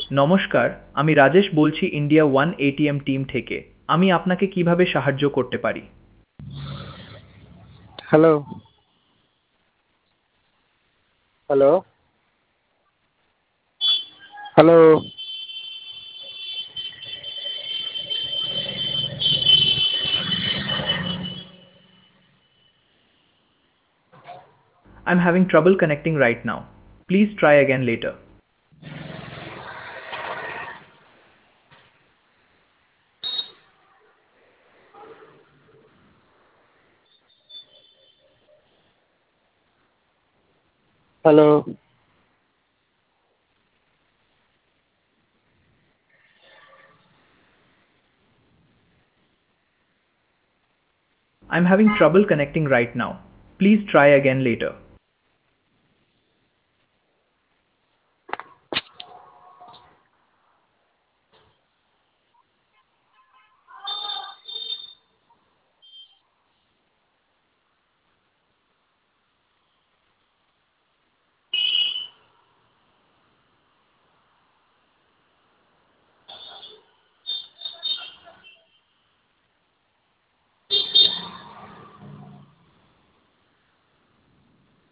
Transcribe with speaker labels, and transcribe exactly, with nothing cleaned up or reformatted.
Speaker 1: নমস্কার, আমি রাজেশ বলছি ইন্ডিয়া ওয়ান এটিএম টিম থেকে। আমি আপনাকে কিভাবে সাহায্য করতে পারি?
Speaker 2: Hello, hello, hello.
Speaker 1: I'm having trouble connecting right now. Please try again later.
Speaker 2: Hello,
Speaker 1: I'm having trouble connecting right now. Please try again later.